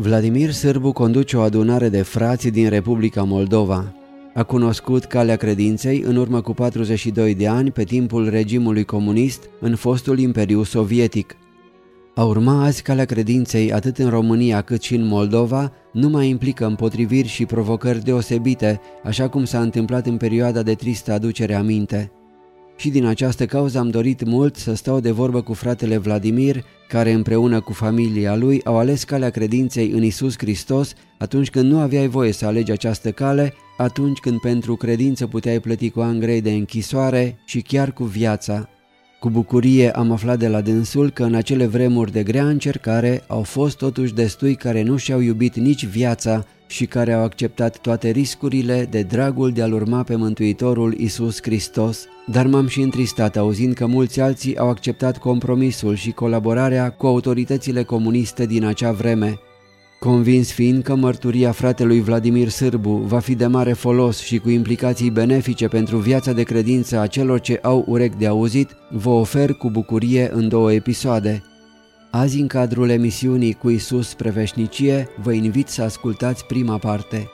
Vladimir Sârbu conduce o adunare de frați din Republica Moldova. A cunoscut calea credinței în urmă cu 42 de ani pe timpul regimului comunist în fostul Imperiu Sovietic. A urma azi calea credinței atât în România cât și în Moldova nu mai implică împotriviri și provocări deosebite, așa cum s-a întâmplat în perioada de tristă aducere aminte. Și din această cauză am dorit mult să stau de vorbă cu fratele Vladimir, care împreună cu familia lui au ales calea credinței în Iisus Hristos atunci când nu aveai voie să alegi această cale, atunci când pentru credință puteai plăti cu ani grei de închisoare și chiar cu viața. Cu bucurie am aflat de la dânsul că în acele vremuri de grea încercare au fost totuși destui care nu și-au iubit nici viața și care au acceptat toate riscurile de dragul de a-L urma pe Mântuitorul Iisus Hristos. Dar m-am și întristat auzind că mulți alții au acceptat compromisul și colaborarea cu autoritățile comuniste din acea vreme. Convins fiind că mărturia fratelui Vladimir Sârbu va fi de mare folos și cu implicații benefice pentru viața de credință a celor ce au urechi de auzit, vă ofer cu bucurie în 2 episoade. Azi, în cadrul emisiunii Cu Iisus spre veșnicie, vă invit să ascultați prima parte.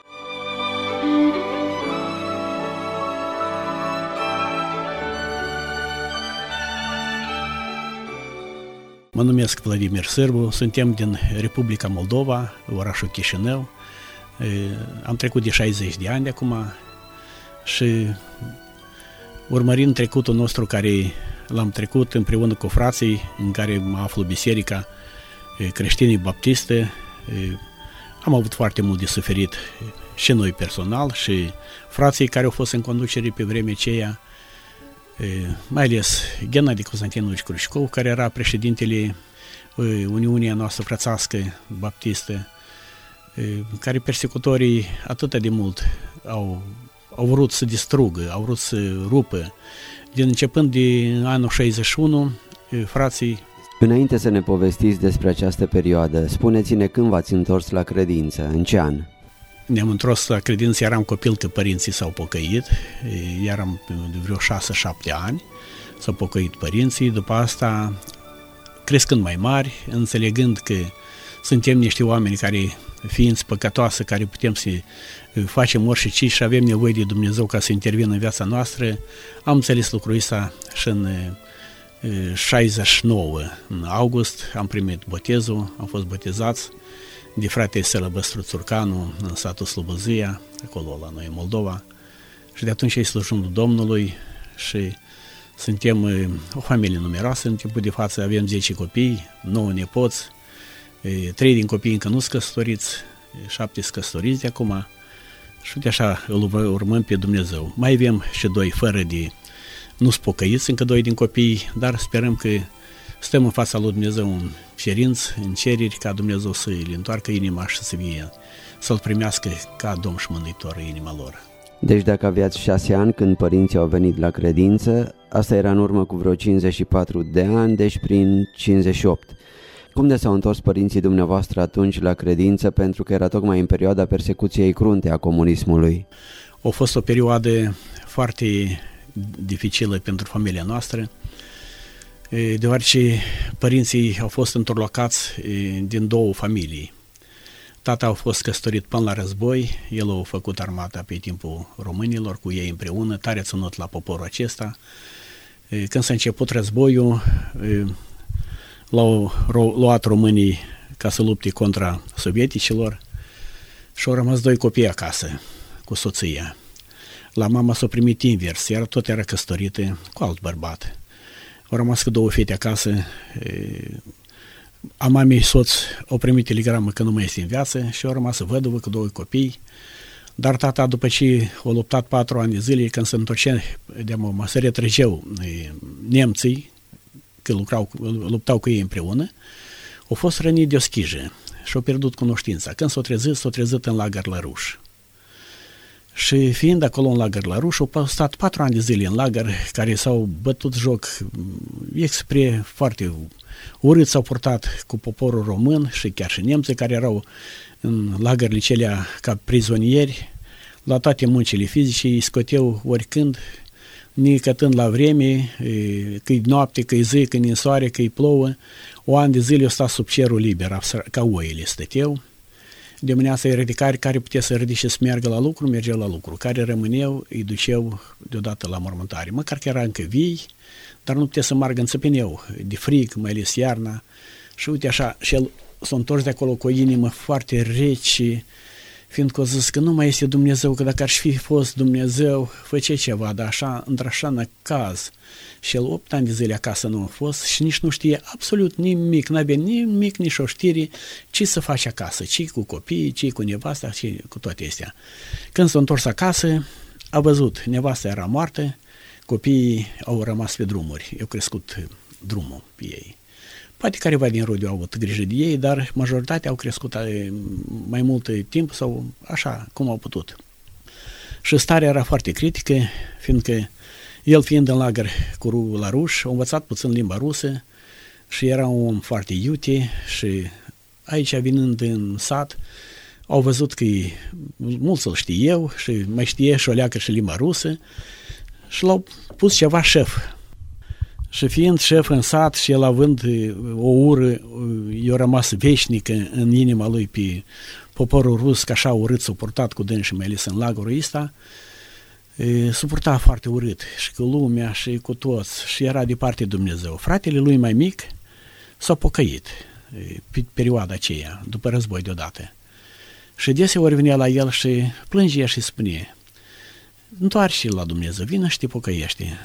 Mă numesc Vladimir Sârbu, suntem din Republica Moldova, orașul Chișinău. Am trecut de 60 de ani de acum și urmărind trecutul nostru care l-am trecut împreună cu frații în care mă aflu biserica creștinii baptiste, am avut foarte mult de suferit și noi personal și frații care au fost în conducere pe vremea aceea, mai ales Gennady Constantinovici Crușcov, care era președintele Uniunii noastră frățească baptistă, care persecutorii atât de mult au vrut să distrugă, au vrut să rupă. Din începând de anul 61, frații... Înainte să ne povestiți despre această perioadă, spuneți-ne când v-ați întors la credință, în ce an? Ne-am întors la credință, eram copil că părinții s-au pocăit, eram de vreo 6-7 ani, s-au pocăit părinții, după asta, crescând mai mari, înțelegând că suntem niște oameni care, ființi păcătoase, care putem să facem orice și avem nevoie de Dumnezeu ca să intervină în viața noastră, am înțeles lucrul ăsta și în 69, în august, am primit botezul, am fost botezați de fratele Sălăbăstru Țurcanu în satul Slobozia, acolo la noi în Moldova, și de atunci îi slujim Domnului și suntem o familie numeroasă. În timpul de față avem 10 copii, 9 nepoți, 3 din copii încă nu sunt căsătoriți, 7 sunt căsătoriți de acum și de așa îl urmăm pe Dumnezeu. Mai avem și 2 fără de, nu sunt pocăiți încă 2 din copii, dar sperăm că stăm în fața lui Dumnezeu în cerinți, în cereri, ca Dumnezeu să îi întoarcă inima și să-L primească ca Domn și Mântuitor în inima lor. Deci dacă aveați 6 ani când părinții au venit la credință, asta era în urmă cu vreo 54 de ani, deci prin 58. Cum de s-au întors părinții dumneavoastră atunci la credință, pentru că era tocmai în perioada persecuției crunte a comunismului? A fost o perioadă foarte dificilă pentru familia noastră, deoarece părinții au fost întorlocați din 2 familii. Tata a fost căsătorit până la război, el a făcut armata pe timpul românilor, cu ei împreună, tare ținut la poporul acesta. Când s-a început războiul, l-au luat românii ca să lupte contra sovieticilor și au rămas 2 copii acasă cu soția. La mama s-a primit invers, iar tot era căsătorită cu alt bărbat. Au rămas cu 2 fete acasă. A mamei soț au primit telegramă că nu mai este în viață și au rămas văduvă cu 2 copii. Dar tata, după ce a luptat 4 ani de zile, când se întorcea, se retrăgeau nemții, că luptau cu ei împreună, au fost rănit de o schijă și au pierdut cunoștința. Când s-au trezit în lagăr la Ruș. Și fiind acolo în lagăr la Ruș, au stat 4 ani de zile în lagăr, care s-au bătut joc expre foarte urât, s-au purtat cu poporul român și chiar și nemții care erau în lagările celea ca prizonieri, la toate muncile fizice, îi scoteau oricând, nicătând la vreme, că-i noapte, că-i zi, că-i ninsoare, că-i plouă. O an de zile au stat sub cerul liber, ca oile stăteau. dimineața eredicari care putea să ridice să meargă la lucru, mergeau la lucru. Care rămâneau, îi duceau deodată la mormântare. Măcar că era încă vii, dar nu putea să meargă în țăpeneu, de frig, mai ales iarna. Și uite așa, și el s-a întors de acolo cu o inimă foarte rece, fiindcă a zis că nu mai este Dumnezeu, că dacă ar fi fost Dumnezeu, făcea ceva, dar așa, într-așa năcaz. Și el 8 ani de zile acasă nu a fost și nici nu știe absolut nimic, n-avea nimic, nici o știre, ce să faci acasă, ce cu copiii, ce cu nevasta, ce cu toate astea. Când s-a întors acasă, a văzut, nevasta era moartă, copiii au rămas pe drumuri, au crescut drumul pe ei. Poate careva din rude au avut grijă de ei, dar majoritatea au crescut mai mult timp sau așa cum au putut. Și starea era foarte critică, fiindcă el fiind în lagăr cu la ruși, a învățat puțin limba rusă și era un om foarte iute și aici vinând în sat au văzut că mulți îl știe eu și mai știe și o leacă și limba rusă și l-au pus ceva șef. Și fiind șef în sat și el având o ură, i-a rămas veșnică în inima lui pe poporul rus, că așa urât s-a purtat cu dânsi, mai ales în lagărul ăsta, s-a purtat foarte urât și cu lumea și cu toți și era de partea Dumnezeu. Fratele lui mai mic s-a pocăit pe perioada aceea, după război deodată. Și deseori venea la el și plângea și spunea: întoarce-l la Dumnezeu, vină și te pocăiește.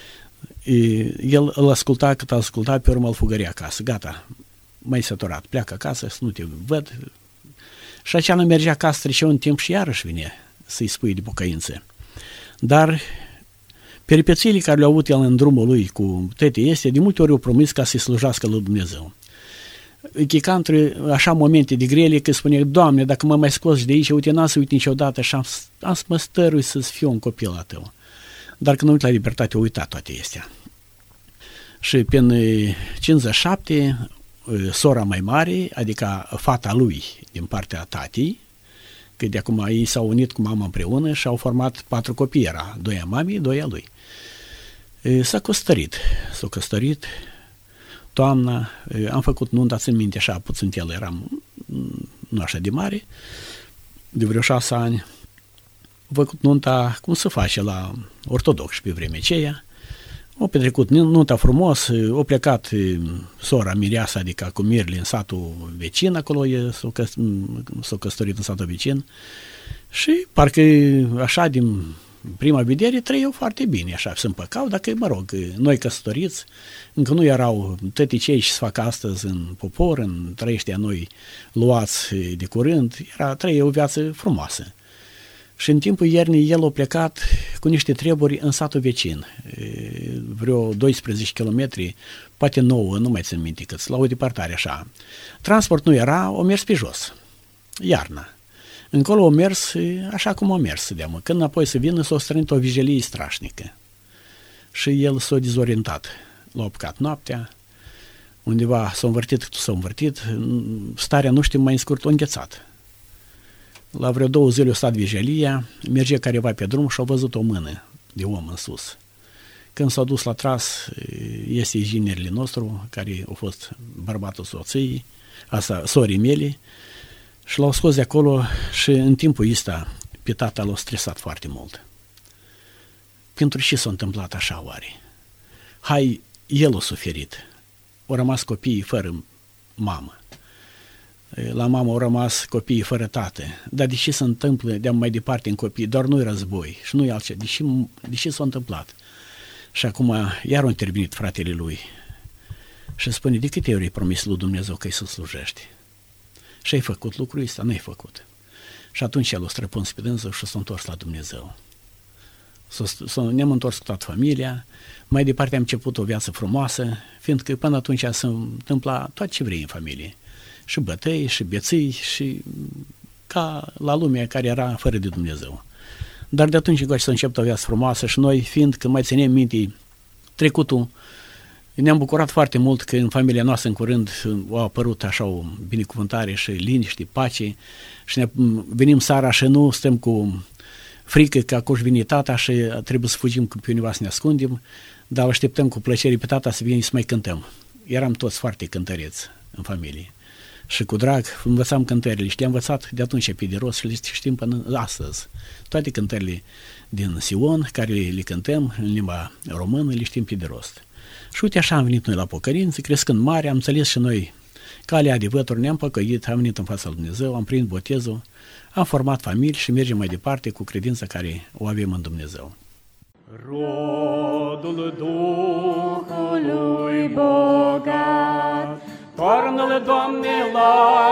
El îl asculta, cât îl asculta, pe urmă îl fugărea acasă. Gata, mai săturat, pleacă acasă, să nu te văd. Și aceea mergea acasă, trecea un timp și iarăși vine să-i spui de pocăință. Dar peripețiile care le-au avut el în drumul lui cu tete este, de multe ori au promis ca să-i slujească lui Dumnezeu. Chica între așa momente de grele că spune: Doamne, dacă mă mai scoți de aici, uite, n-am să uit niciodată și am să mă stărui să-ți fiu un copil al tău. Dar când uit la libertate, a uitat toate astea. Și prin 57, sora mai mare, adică fata lui din partea tatei, că de acum ei s-au unit cu mama împreună și au format 4 copii, era 2 a mamei, 2 a lui. S-a căsătorit toamna, am făcut nunta, țin minte așa, puțin el eram nu așa de mare, de vreo 6 ani. Am făcut nunta cum se face la ortodox pe vremea aceea. Au petrecut nunta frumos, au plecat sora mireasa, adică cu mirli în satul vecin, acolo s-au căsătorit în satul vecin și parcă așa din prima vedere trăiau foarte bine, așa se împăcau, dacă, mă rog, noi căsătoriți, încă nu erau tăticei și se fac astăzi în popor, în trăieștea noi luați de curând, trăia o viață frumoasă. Și în timpul iernii el a plecat cu niște treburi în satul vecin, vreo 12 km, poate 9, nu mai țin minte cât, la o departare așa. Transport nu era, o mers pe jos, iarna. Încolo o mers așa cum o mers, deamă. Când apoi să vină, s-a strânit o vijelie strașnică. Și el s-a dezorientat. L-a apucat noaptea, undeva s-a învârtit, starea, nu știu, mai în scurt, a înghețat. La vreo 2 zile a stat vijelia, mergea careva pe drum și a văzut o mână de om în sus. Când s-a dus la tras, este inginerele nostru, care a fost bărbatul soției, sorii mele, și l-au scos de acolo și în timpul ăsta pe tata l-a stresat foarte mult. Pentru ce s-a întâmplat așa oare? Hai, el a suferit. Au rămas copiii fără mamă. La mamă au rămas copiii fără tată. Dar de ce se întâmplă de mai departe în copii? Doar nu-i război și nu-i altceva. De ce s-a întâmplat? Și acum iar a intervenit fratele lui și spune: de câte ori ai promis lui Dumnezeu că îi să slujești? Și ai făcut lucrul ăsta? N-ai făcut. Și atunci el a străpuns pe dânsă și s-a întors la Dumnezeu. Ne-am întors cu toată familia, mai departe am început o viață frumoasă, fiindcă până atunci se întâmpla tot ce vrei în familie. Și bătăi, și beții, și ca la lumea care era fără de Dumnezeu. Dar de atunci încoace să încep o viață frumoasă și noi, fiindcă mai ținem minte trecutul, ne-am bucurat foarte mult că în familia noastră în curând a apărut așa o binecuvântare și liniște, pace și ne venim seara și nu stăm cu frică că acolo vine tata și trebuie să fugim pe undeva să ne ascundem, dar așteptăm cu plăcere pe tata să vină să mai cântăm. Eram toți foarte cântăreți în familie. și cu drag învățam cântările și le-am învățat de atunci pe de rost și le știm până astăzi. Toate cântările din Sion, care le cântăm în limba română, le știm pe de rost. Și uite așa am venit noi la pocărință, crescând mare, am înțeles și noi calea adevărului, ne-am păcăit, am venit în fața lui Dumnezeu, am prins botezul, am format familii și mergem mai departe cu credința care o avem în Dumnezeu. Rodul Duhului bogat, toarnă-l, Doamne, la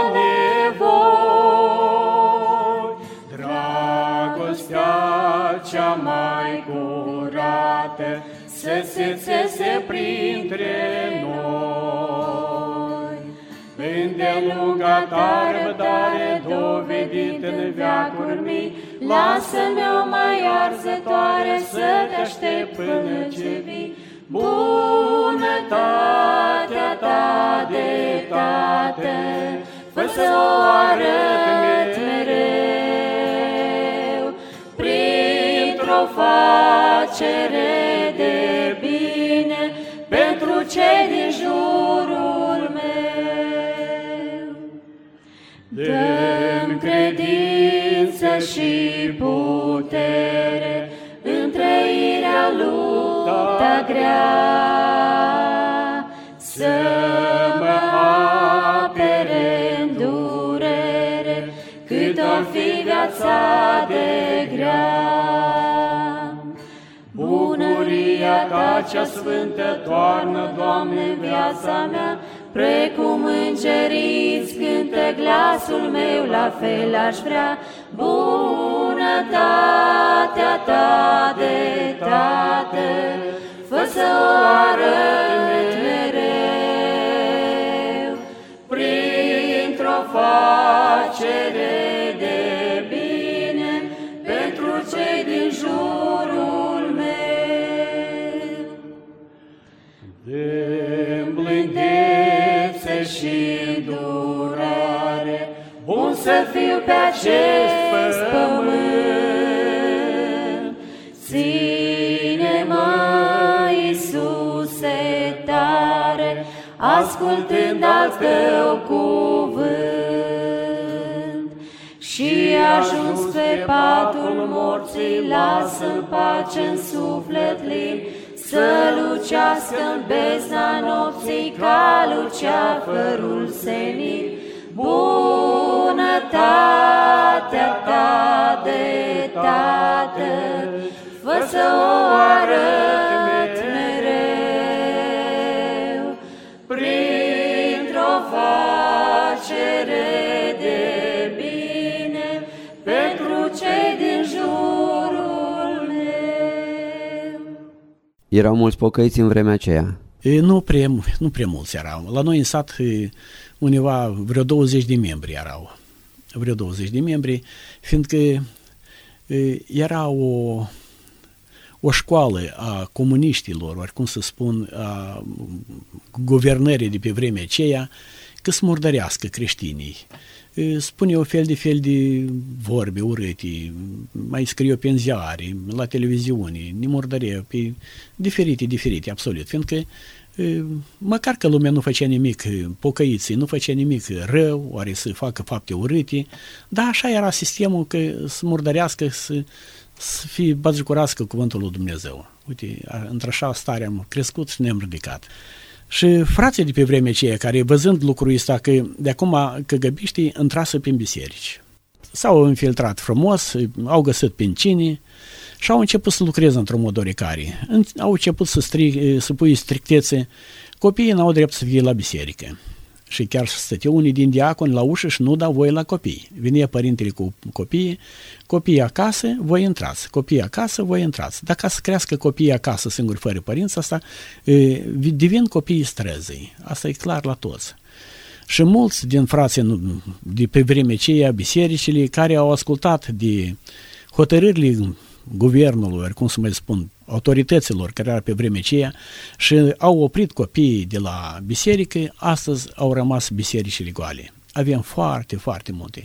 nevoi, dragostea cea mai curată să se țese printre noi. Îndelunga ta răbdare dovedit în veacuri mii, lasă-mi-o mai arzătoare să te aștept până ce vii. Bunătatea ta de Tată, fă să o arăt mereu, printr-o facere de bine pentru cei din jurul meu. Dă-mi credință și putere în trăirea lupta grea, să mă apere în durere cât or fi viața de grea. Bucuria ta cea sfântă toarnă, Doamne, viața mea, precum îngeriți cântă glasul meu, la fel aș vrea. Bunătatea ta de Tată, fă să o arăt mereu, printr-o facere de bine pentru cei din jurul meu. De blândețe și îndurare, bun să fiu pe acest pământ. Ține-mă, Iisuse, tare, ascultând al tău cuvânt. Și ajuns pe patul morții, lasă-n pace în suflet lin, să lucească-n bezna nopții ca luceafărul senin. Bunătatea ta de Tată, fă să o arăt mereu, printr-o facere de bine pentru cei din jurul meu. Erau mulți pocăiți în vremea aceea? Nu prea mulți erau. La noi în sat undeva vreo 20 de membri erau. Vreo 20 de membri, fiindcă era o școală a comuniștilor, ori cum să spun, a guvernării de pe vremea aceea, că să murdărească creștinii. Spune o fel de vorbe urâte, mai scriu pe ziare, la televiziune, ne murdărea pe diferite, absolut, fiindcă măcar că lumea nu făcea nimic, pocăiții nu făcea nimic rău, oare să facă fapte urâte, dar așa era sistemul, că să murdărească, să fie batjocurască cuvântul lui Dumnezeu. Uite, într-așa stare am crescut și ne-am ridicat. Și frații de pe vremea aceea, care văzând lucrul ăsta, că de acum căgăbiștii intrasă prin biserici, s-au infiltrat frumos, au găsit pencinii și au început să lucreze într-un mod oricare. Au început să pui strictețe. Copiii n-au drept să fie la biserică. Și chiar stăteau unii din diaconi la ușă și nu dau voie la copii. Venea părintele cu copiii acasă, voi intrați. Copiii acasă, voi intrați. Dacă să crească copiii acasă singuri fără părinți, asta devin copiii străzii. Asta e clar la toți. Și mulți din frații de pe vremea aceea, bisericile, care au ascultat de hotărârile guvernului, cum să mai spun, autorităților care erau pe vremea aceea și au oprit copiii de la biserică, astăzi au rămas bisericile goale. Avem foarte, foarte multe.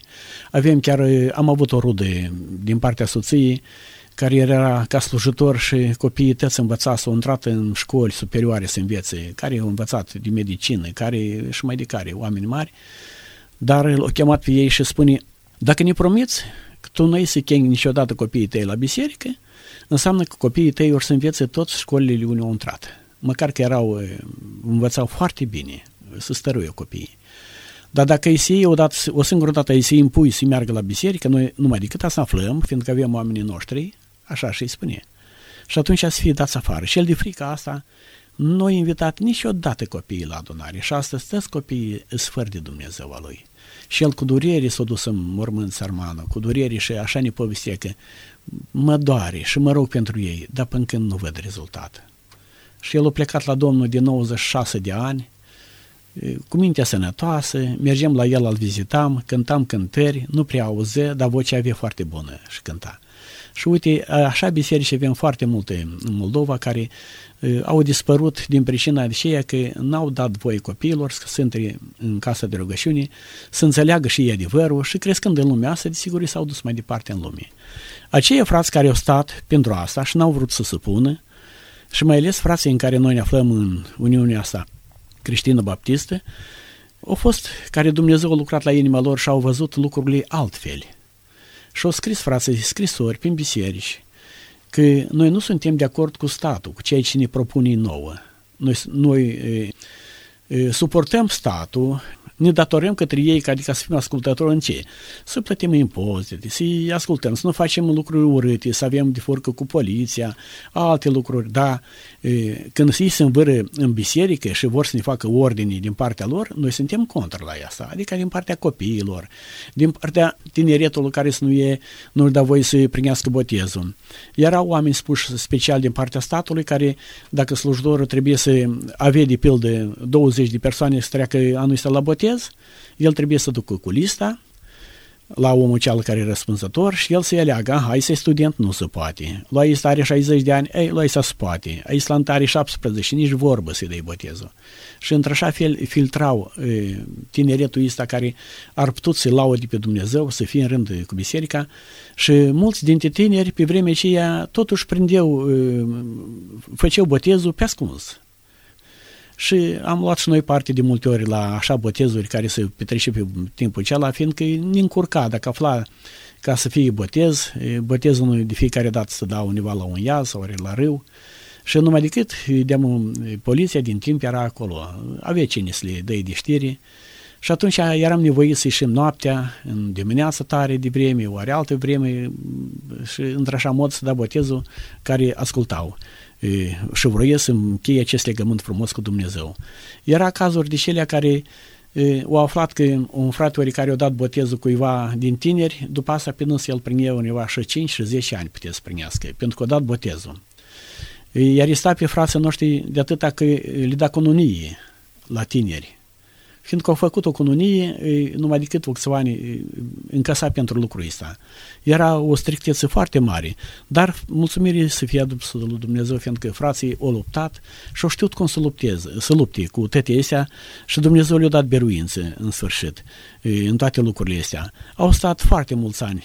Am avut o rudă din partea soției care era ca slujitor și copiii tăți învățați, au intrat în școli superioare să învețe, care au învățat de medicină, care și mai de care, oameni mari, Dar l-a chemat pe ei și spune, dacă ne promiți că tu nu ai să chemi niciodată copiii tăi la biserică, înseamnă că copiii tăi or să învețe toți școlile unde au intrat. Măcar că învățau foarte bine, să stăruie copiii. Dar dacă îi se iei o singură dată îi se impui să meargă la biserică, noi numai decât să aflăm, fiindcă avem oamenii noștri, așa și îi spune. Și atunci să fie dați afară. Și el de frică asta nu a invitat niciodată copiii la adunare. Și astăzi toți copiii îs fără de Dumnezeu a lui. Și el cu durere s-a dus în mormânt sărmană, cu durere și așa ne povestea că mă doare și mă rog pentru ei, dar până când nu văd rezultat. Și el a plecat la Domnul de 96 de ani, cu mintea sănătoasă, mergem la el, îl vizitam, cântam cântări, nu prea auzea, dar vocea avea foarte bună și cânta. Și uite, așa biserici avem foarte multe în Moldova care au dispărut din pricina aceea că n-au dat voie copiilor să intre în casa de rugăciune, să înțeleagă și ei adevărul și crescând în lumea asta, desigur, s-au dus mai departe în lume. Aceia frați care au stat pentru asta și n-au vrut să se pună, și mai ales frații în care noi ne aflăm în Uniunea asta creștină-baptistă, au fost care Dumnezeu a lucrat la inima lor și au văzut lucrurile altfel. Și au scris frații scrisori prin biserici că noi nu suntem de acord cu statul, cu ceea ce ne propune nouă. Noi suportăm statul, ne datorăm către ei, adică să fim ascultători în ce? Să plătim impozite, să-i ascultăm, să nu facem lucruri urâte, să avem de furcă cu poliția, alte lucruri, dar când ei se învâră în biserică și vor să ne facă ordine din partea lor, noi suntem contra la asta, adică din partea copiilor, din partea tineretului care nu-l dă voie să primească botezul. Erau oameni spuși special din partea statului care, dacă slujidorul trebuie să avea de pildă 20 de persoane să treacă anul ăsta la botez, el trebuie să ducă cu lista la omul cel care e răspunzător și el să-i aleagă, hai să-i student, nu se poate. La ei are 60 de ani, la ei se poate. Aici la are 17 și nici vorbă să-i dai botezul. Și într-așa fel filtrau tineretul ăsta care ar putut să-i laude pe Dumnezeu, să fie în rând cu biserica și mulți dintre tineri pe vremea aceea totuși făceau botezul pe ascuns. Și am luat și noi parte de multe ori la așa botezuri care se petrece pe timpul acela, fiindcă ne încurca, dacă afla ca să fie botez, botezul de fiecare dată să dau undeva la un iaz sau la râu și numai decât poliția din timp era acolo, avea cine să le dăi de știri și atunci eram nevoit să ieșim noaptea, în dimineața tare de vreme, ori altă vreme și într-așa mod să da botezul care ascultau. Și vroie să încheie acest legământ frumos cu Dumnezeu. Era cazuri de cele care au aflat că un frate ori care a dat botezul cuiva din tineri, după asta pe nâns el primea undeva și 5 și 10 ani putea să primească, pentru că a dat botezul. Iar sta pe frații noștri de atâta că le da cununie la tineri. Fiindcă au făcut o cununie, numai decât o câțiva ani încasa pentru lucrul ăsta. Era o strictețe foarte mare, dar mulțumire să fie adusă lui Dumnezeu, fiindcă frații au luptat și au știut cum să lupte cu toate astea și Dumnezeu le-a dat biruință în sfârșit în toate lucrurile astea. Au stat foarte mulți ani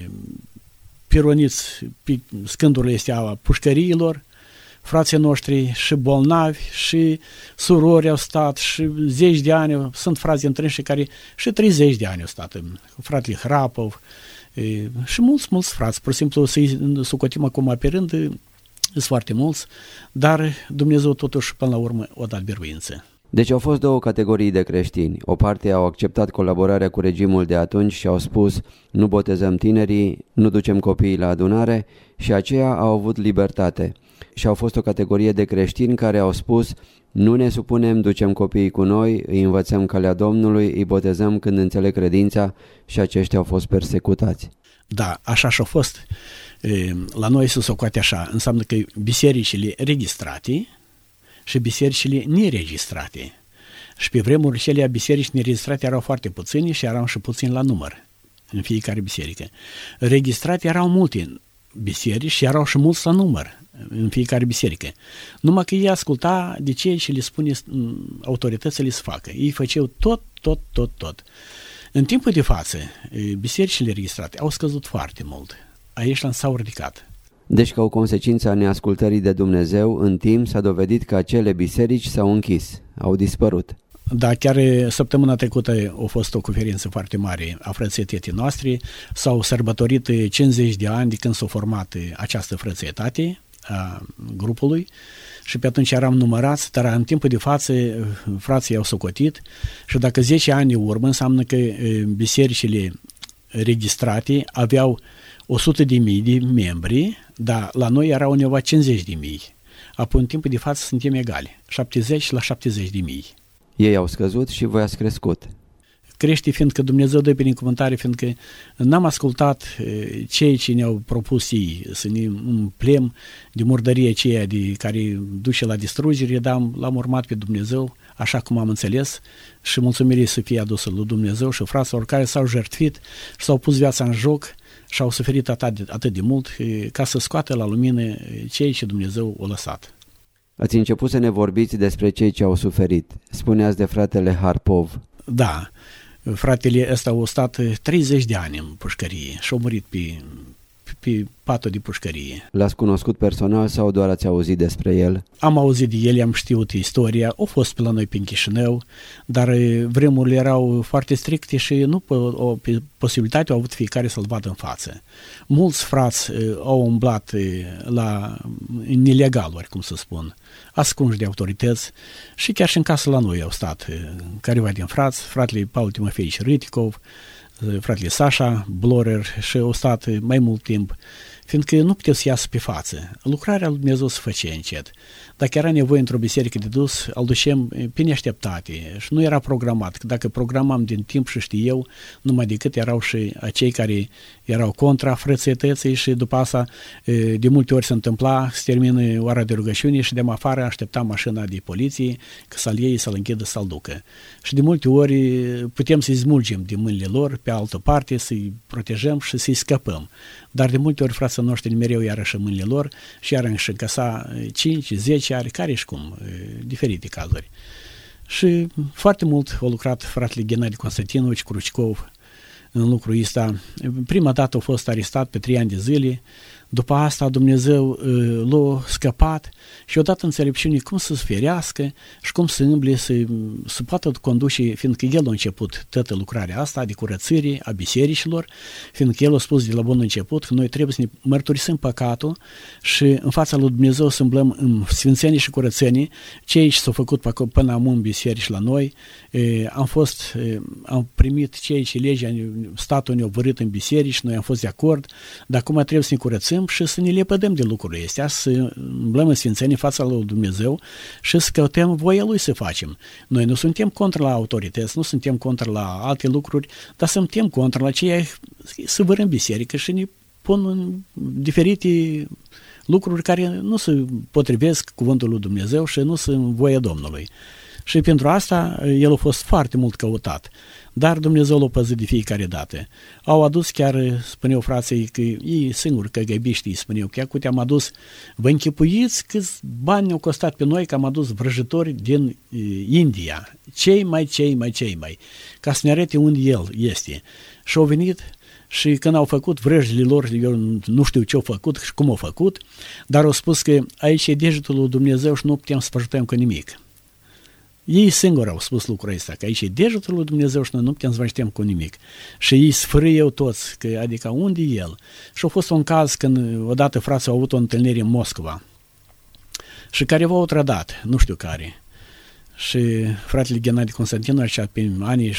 pironiți pe scândurile astea a pușcăriilor, frații noștri și bolnavi și surori au stat și 10 de ani, sunt frați întrânși care și 30 de ani au stat, fratele Hrapov și mulți frați, pur și simplu să-i socotim acum pe rând, sunt foarte mulți, dar Dumnezeu totuși până la urmă o dat biruință. Deci au fost două categorii de creștini. O parte au acceptat colaborarea cu regimul de atunci și au spus nu botezăm tinerii, nu ducem copiii la adunare și aceia au avut libertate. Și au fost o categorie de creștini care au spus nu ne supunem, ducem copiii cu noi, îi învățăm calea Domnului, îi botezăm când înțeleg credința și aceștia au fost persecutați. Da, așa și-a fost. La noi se socoate așa, înseamnă că bisericile registrate și bisericile neregistrate. Și pe vremuri cele biserici neregistrate erau foarte puțini și erau și puțini la număr în fiecare biserică. Registrate erau multe biserici și erau și mulți la număr în fiecare biserică. Numai că ei asculta de ceea ce le spune autoritățile să facă. Ei făceau tot. În timpul de față, bisericile registrate au scăzut foarte mult. Aici s-au ridicat. Deci ca o consecință a neascultării de Dumnezeu, în timp s-a dovedit că acele biserici s-au închis, au dispărut. Da, chiar săptămâna trecută a fost o conferință foarte mare a frățietetii noastre. S-au sărbătorit 50 de ani de când s-a format această frățietate a grupului și pe atunci eram numărați, dar în timpul de față frații i-au socotit și dacă 10 ani urmă înseamnă că bisericile registrate aveau 100.000 de membri, dar la noi erau undeva 50.000. Apoi în timpul de față suntem egali, 70 la 70.000. Ei au scăzut și voi ați crescut. Crește fiindcă Dumnezeu dă binecuvântare, fiindcă n-am ascultat cei ce ne-au propus ei, să ne umplem de murdărie aceea de care duce la distrugere, dar l-am urmat pe Dumnezeu, așa cum am înțeles, și mulțumirii să fie adusă lui Dumnezeu și fraților care s-au jertfit și s-au pus viața în joc și au suferit atât de mult ca să scoată la lumină cei ce Dumnezeu o lăsat. Ați început să ne vorbiți despre cei ce au suferit. Spuneați de fratele Harpov. Da, fratele ăsta a stat 30 de ani în pușcărie și a murit pe patul de pușcărie. L-ați cunoscut personal sau doar ați auzit despre el? Am auzit de el, am știut istoria, a fost pe la noi prin Chișinău, dar vremurile erau foarte stricte și nu o posibilitate au avut fiecare să-l vadă în față. Mulți frați au umblat în ilegaluri, cum să spun, ascunși de autorități și chiar și în casă la noi au stat careva din frați, fratele Paul Timofeici Râticov, fratele Sasha Blorer și au stat mai mult timp, fiindcă nu puteau să iasă pe față. Lucrarea lui Dumnezeu se făcea încet. Dacă era nevoie într-o biserică de dus, îl ducem pe neașteptate și nu era programat. Dacă programam din timp și știu eu, numai decât erau și acei care erau contra frățietății și după asta de multe ori se întâmpla să termină ora de rugăciune și de afară aștepta mașina de poliție că să-l iei, să-l închidă, să-l ducă. Și de multe ori putem să-i smulgem de mâinile lor pe altă parte, să-i protejăm și să-i scăpăm. Dar de multe ori frații noștri mereu iarăși în mâinile lor și iarăși încăsa 5, 10 ani, care și cum, diferite cazuri. Și foarte mult a lucrat fratele Ghenadi Constantinovici Crucicov în lucrul ăsta. Prima dată a fost arestat pe 3 ani de zile, după asta Dumnezeu l-a scăpat și a dat înțelepciune cum să se ferească și cum să îmble, să poată conduce, fiindcă el a început toată lucrarea asta de curățire a bisericilor, fiindcă el a spus de la bun început că noi trebuie să ne mărturisim păcatul și în fața lui Dumnezeu să îmblăm în sfințenie și curățenie. Cei ce s-au făcut până acum în biserici la noi, am primit cei ce legea statul ne-a vărât în biserici, noi am fost de acord, dar acum trebuie să ne curățăm și să ne lepădăm de lucrurile astea, să umblăm în sfințenie în fața lui Dumnezeu și să căutăm voia Lui să facem. Noi nu suntem contra la autorități, nu suntem contra la alte lucruri, dar suntem contra la ceea să vărâm biserică și ne pun în diferite lucruri care nu se potrivesc cuvântul lui Dumnezeu și nu sunt în voia Domnului. Și pentru asta el a fost foarte mult căutat. Dar Dumnezeu l-a păzit de fiecare dată. Au adus chiar, spuneau frații, că ei singuri căgăbiștii, spuneau, că acum am adus, vă închipuiți câți bani ne-au costat pe noi că am adus vrăjitori din India, cei mai, ca să ne arate unde el este. Și au venit și când au făcut vrăjile lor, eu nu știu ce au făcut și cum au făcut, dar au spus că aici e degetul lui Dumnezeu și nu putem să vă ajutăm cu nimic. Ei singuri au spus lucrul ăsta, că aici e degetul lui Dumnezeu și noi nu putem să vă ajutăm cu nimic. Și ei sfârâiau toți, că, adică unde e el? Și a fost un caz când odată frații au avut o întâlnire în Moscova și careva au trădat, nu știu care. Și fratele Ghenadi Constantinovici, pe anii 66-7,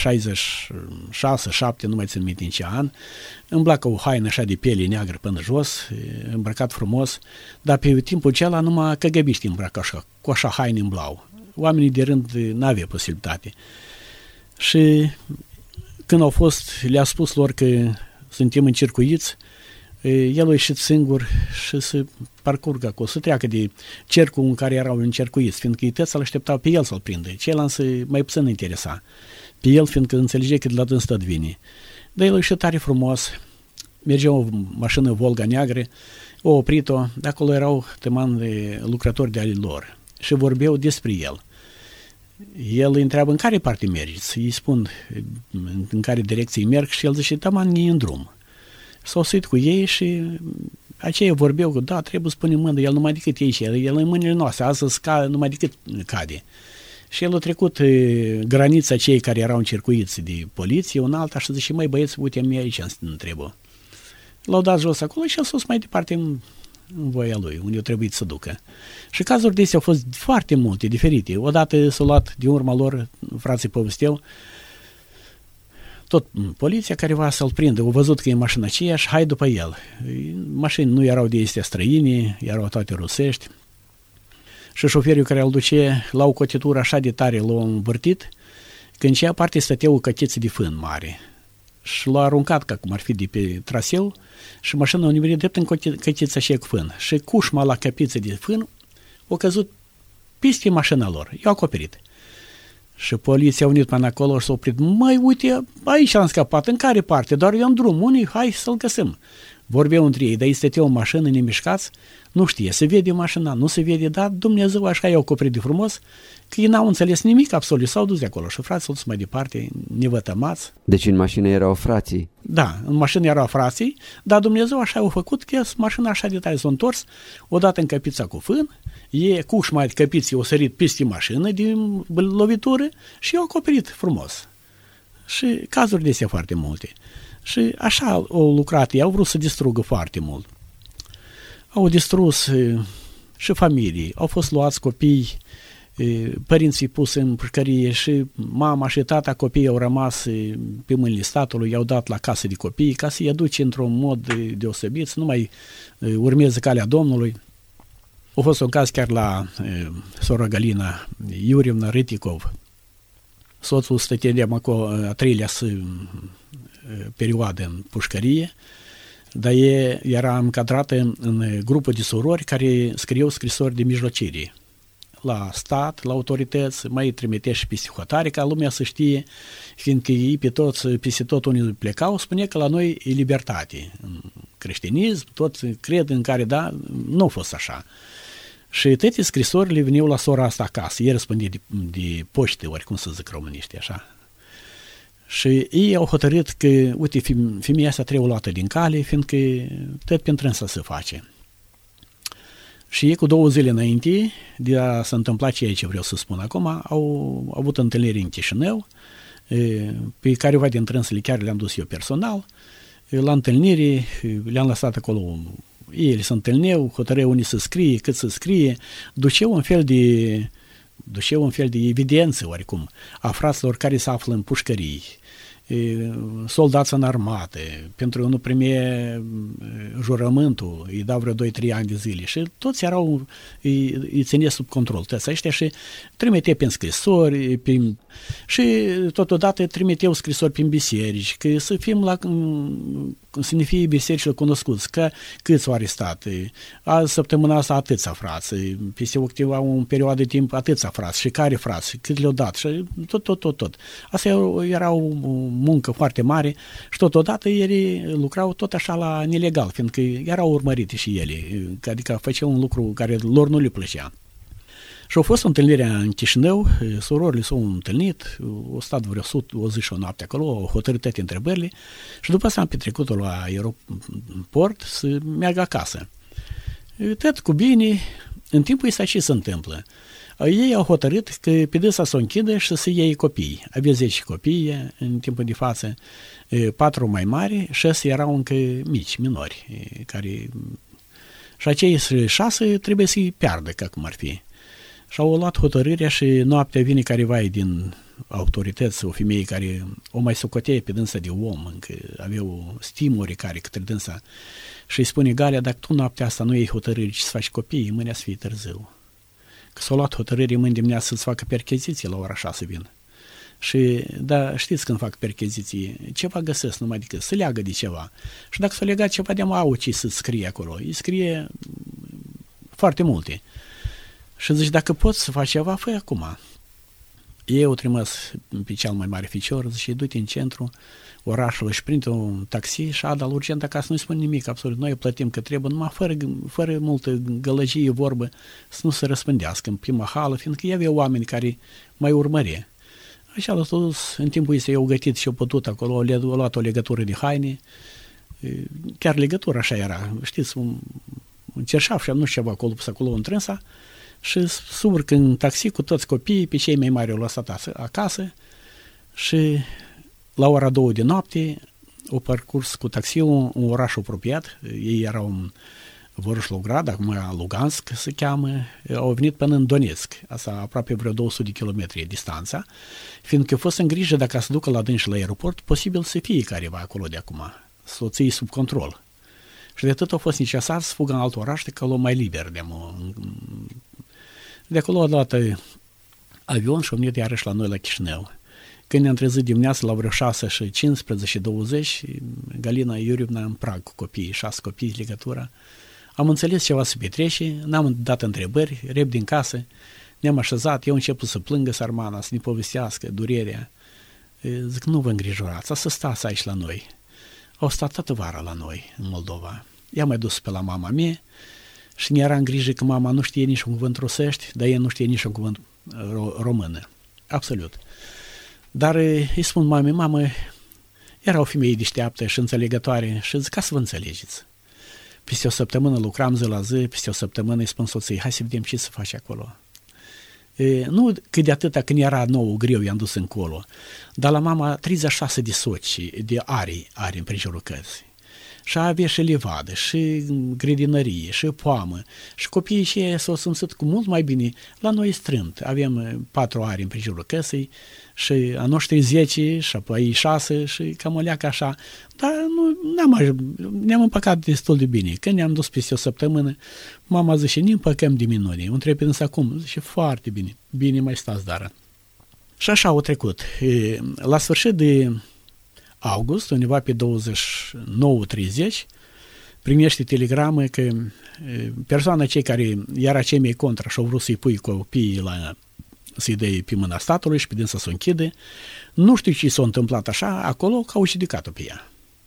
nu mai țin minte în ce an, îmbla cu o haină așa de piele neagră până jos, îmbrăcat frumos, dar pe timpul acela numai căgăbiștii îmbracă așa, cu așa haine în blau. Oamenii de rând n-avea posibilitate. Și când au fost, le-a spus lor că suntem încircuiți, el a ieșit singur și să parcurgă acolo, să treacă de cercul în care erau încercuiți, fiindcă ei să-l așteptau pe el să-l prindă. Ceilalți mai puțin interesa pe el, fiindcă înțelege că de la dâns tot vine. Dar el a ieșit tare frumos, mergea o mașină Volga neagră, o oprit-o, de acolo erau tăman de lucrători de ale lor și vorbeau despre el. El îi întreabă în care parte mergeți, îi spun în care direcție merg și el zice, tăman e în drum. S-au suit cu ei și aceia vorbeau că da, trebuie să punem mândă, el numai decât e și el în mâinile noastre, astăzi numai decât cade. Și el a trecut granița cei care erau încircuiți de poliție, un alta, și zice, măi băieți, uite, mie aici îmi trebuie. L-au dat jos acolo și a sus mai departe în voia lui, unde a trebuit să ducă. Și cazuri de astea au fost foarte multe, diferite. Odată s-a luat din urma lor, frații povesteau, tot poliția care va să-l prindă, au văzut că e mașina aceea și hai după el. Mașini nu erau de astea străine, erau toate rusești. Și șoferul care îl duce la o cotitură așa de tare l-a învârtit, că în cea parte stăteau cătițe de fân mare. Și l-a aruncat, ca cum ar fi de pe traseu, și mașina a nimerit drept în cătița aceea cu fân. Și cușma la căpiță de fân a căzut peste mașina lor. I-a acoperit. Și poliția a unit până acolo și s-a oprit. Măi, uite, aici am scăpat. În care parte? Doar eu în drum. Unii, hai să-l găsim. Vorbeau între ei, dar ei stăteau în mașină, nemișcați, nu știe, se vede mașina, nu se vede, dar Dumnezeu așa i-a acoperit de frumos, că ei n-au înțeles nimic absolut, s-au dus de acolo și frații s-au dus mai departe, nevătămați. Deci în mașină erau frații? Da, în mașină erau frații, dar Dumnezeu așa a făcut că mașina așa de tare s-a întors, odată în căpița cu fân, cu ușma de căpiții o sărit peste mașină din lovitură și i-a acoperit frumos. Și cazuri de astea foarte multe. Și așa au lucrat, ei au vrut să distrugă foarte mult. Au distrus și familii, au fost luați copii, părinții pus în pușcărie și mama și tata, copiii au rămas pe mâinile statului, i-au dat la casă de copii ca să-i aduce într-un mod deosebit, să nu mai urmeze calea Domnului. A fost un caz chiar la sora Galina Iurievna Riticov. Soțul stătea acolo a treilea perioadă în pușcărie, dar era încadrată în grupul de surori care scriau scrisori de mijlocire la stat, la autorități, mai trimitea și peste hotare, ca lumea să știe, fiindcă ei peste tot unii plecau, spune că la noi e libertate. În creștinism, toți cred în care, da, nu a fost așa. Și toate scrisorile veneau la sora asta acasă, ei răspundea de poște, oricum să zic româniște, așa. Și ei au hotărât că, uite, femeia asta trebuie luată din cale, fiindcă tot pentru însă se face. Și ei cu 2 zile înainte de a se întâmpla ceea ce vreau să spun acum, au avut întâlniri în Chișinău, pe careva dintre însele chiar le-am dus eu personal. La întâlniri le-am lăsat acolo, ei se întâlneau, hotărău unii să scrie, cât să scrie, duceau un fel de evidență, oarecum, a fraților care se află în pușcării, soldați în armată, pentru că nu primie jurământul, îi dau vreo 2-3 ani de zile și toți erau, îi ține sub control, toți ăștia și trimite prin scrisori, și totodată trimiteau scrisori prin biserici, că să fim să ne fie bisericile cunoscuți, că câți au arestat, săptămâna asta atâția frați, peste o perioadă de timp atâția frați, și care frați, cât le-au dat, și tot. Asta era o muncă foarte mare și totodată ei lucrau tot așa la nelegal, fiindcă erau urmărite și ele, adică făceau un lucru care lor nu le plăcea. Și a fost o întâlnire în Chișinău, surorile s-au întâlnit, au stat vreo 100, o zi și o noapte acolo, au hotărât toate întrebările și după asta am petrecut-o la aeroport să meargă acasă. Tot cu bine, în timpul ăsta ce se întâmplă? Ei au hotărât că pe dânsa să o închidă și să iei copii. Avea 10 copii în timpul de față, 4 mai mari, 6 erau încă mici, minori, și acei 6 trebuie să-i piardă, ca cum ar fi. Și au luat hotărârea și noaptea vine careva din autorități, o femeie care o mai socotea pe dânsa de om, încă aveau stimuri care către dânsa, și îi spune: Galia, dacă tu noaptea asta nu iei hotărâri și să faci copii, mâine să fie târziu. Că s-a luat hotărâre mâine dimineață să-ți facă percheziție la ora 6 vin. Și, da, știți când fac percheziție, ceva găsesc numai decât să leagă de ceva. Și dacă s-a legat ceva de au ce să scrie acolo, îi scrie foarte multe. Și zici, dacă poți să faci ceva, fă acum. Ei au trimis pe cel mai mare ficior, zice, du-te în centru orașului și prinde un taxi și ada urgent acasă, nu-i spune nimic, absolut, noi plătim că trebuie, numai fără multă gălăgie vorbă, să nu se răspândească în prima hală, fiindcă ei aveau oameni care mai urmărie. Așa l-au dus, în timpul ăsta i-au gătit și-au putut acolo, au luat o legătură de haine, chiar legătura așa era, știți, un cerșaf și nu știu ceva acolo, pus acolo în trânsa, și se urcă în taxi cu toți copiii, pe cei mai mari au lăsat acasă și la ora 2 de noapte au parcurs cu taxiul un oraș apropiat, ei erau în Voroșlograd, acum Lugansk se cheamă, au venit până în Donetsk, asta aproape vreo 200 de kilometri distanța, fiindcă a fost în grijă dacă se ducă la dânsi la aeroport, posibil să fie careva acolo de acum, să o ții sub control. Și de atât a fost necesar să fugă în alt oraș, de acolo mai liber. De acolo a luat avion și a venit iarăși la noi la Chișinău. Când ne-am trezit dimineața la vreo 6:15-20, Galina Iurievna în prag cu copiii, 6 copii, legătura. Am înțeles ceva să petrece, n-am dat întrebări, rep din casă, ne-am așezat, eu început să plângă sarmana, să ne povestească durerea. Zic, nu vă îngrijorați, să stați aici la noi. Au stat toată vara la noi, în Moldova. I-am mai dus pe la mama mea și ne-era în grijă că mama nu știe nici un cuvânt rusești, dar ea nu știe nici un cuvânt română. Absolut. Dar îi spun mamă, era o femeie deșteaptă și înțelegătoare și zic, ca să vă înțelegeți. Peste o săptămână lucram zi la zi, peste o săptămână îi spun soției, hai să vedem ce să faci acolo. Nu că de atâta când era nou greu i-am dus încolo, dar la mama 36 de soci, de ari în prejurul căsii. Și avea și livadă, și grădinărie, și poamă. Și copiii și s-au simțit cu mult mai bine. La noi strâmt. Avem 4 ari în prejurul căsei și a noștri 10 și apoi 6 și cam o leacă așa. Dar ne-am împăcat destul de bine. Când ne-am dus peste o săptămână, mama zice, ne împăcăm de minune. O întreb însă acum. Zice, foarte bine. Bine, mai stați, dară. Și așa au trecut. La sfârșit de august, undeva pe 29-30, primește telegramă că persoana cei care era cei mai contra și au vrut să-i pui copiii să-i dea pe mâna statului și pe dânsa să o închide, nu știu ce s-a întâmplat așa, acolo că au judecat-o pe ea.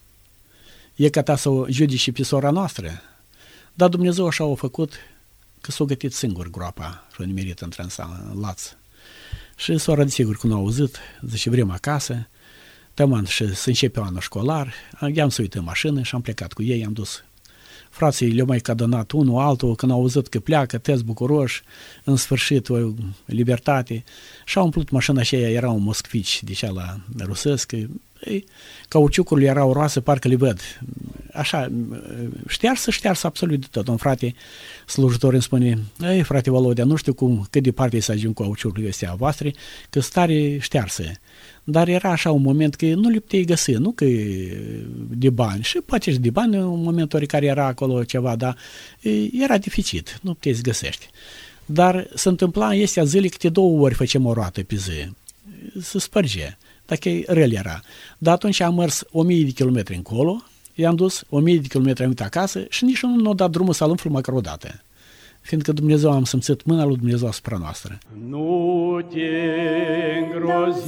E ca ta să o judice pe sora noastră, dar Dumnezeu așa a făcut că s-a gătit singur groapa și a nimerit în laț. Și sora de sigur că nu a auzit, zice, vrem acasă, tămân și să începe anul școlar, i-am suit în mașină și am plecat cu ei, am dus. Frații le-au mai cadonat unul, altul, când au auzit că pleacă, tăți bucuroși, în sfârșit o libertate, și au umplut mașina aceea, era un moscvici, de cea la rusesc, cauciucurile erau roase, parcă le văd. Așa, ștearsă absolut de tot. Un frate slujitor îmi spune, ei, frate Volodea, nu știu cât departe să ajung cu cauciucurile astea voastre, că stare ștearsă. Dar era așa un moment că nu le puteai găsi, nu că de bani, și poate și de bani, în momentul oricare era acolo ceva, dar era deficit, nu puteai să găsești. Dar se întâmpla în astea zile câte 2 ori făceam o roată pe zi, se spărge, dacă răl era. Dar atunci am mers 1000 de kilometri încolo, i-am dus 1000 de kilometri am uitat acasă și nici nu a dat drumul să alumflu măcar o dată. Fiindcă Dumnezeu am simțit mâna lui Dumnezeu asupra noastră. Nu te îngrozi,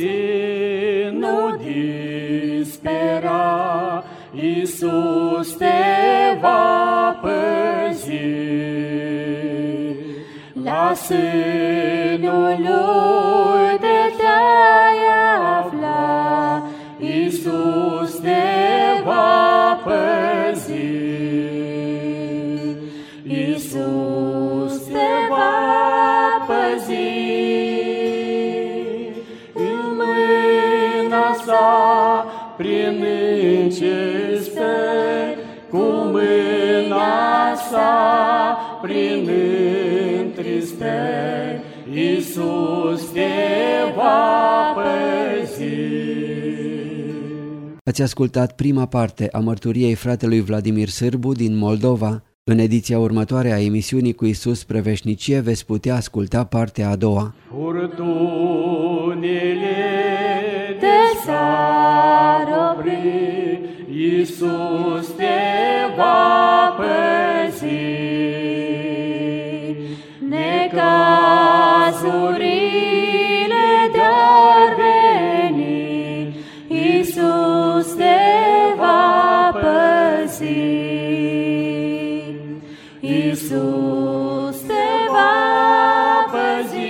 nu dispera, Iisus te va păzi. La sânul lui te-ai afla, Iisus te va păzi. Iisus te va păzi. În mâna sa prin îngeri stă, cu mâna sa prin întristări, Iisus te va păzi. Ați ascultat prima parte a mărturiei fratelui Vladimir Sârbu din Moldova. În ediția următoare a emisiunii Cu Iisus spre veșnicie veți putea asculta partea a doua. Furtunile te s-ar opri, Iisus te va păzi. Necazurile de-ar veni, Iisus te va păzi. Iisus te va păzi.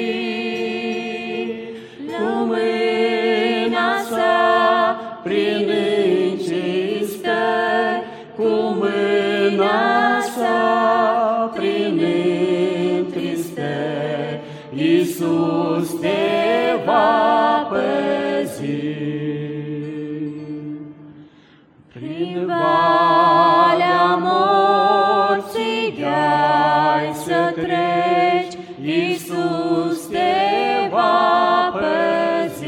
Cu mâna sa prin îngeri stă, cu mâna sa prin întristări, Iisus te va păzi. Prin valea morții de-ai să treci, Iisus te va păzi.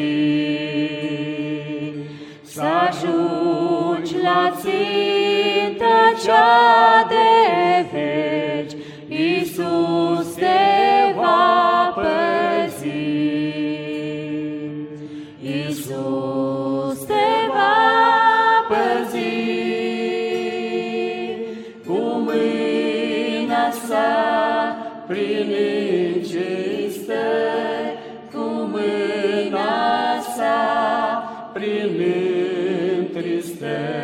Să ajungi la țintă cea de veci, Iisus te va păzi. Iisus te va păzi. Cu mâna sa prin îngerii stări, cu mâna sa prin întristări.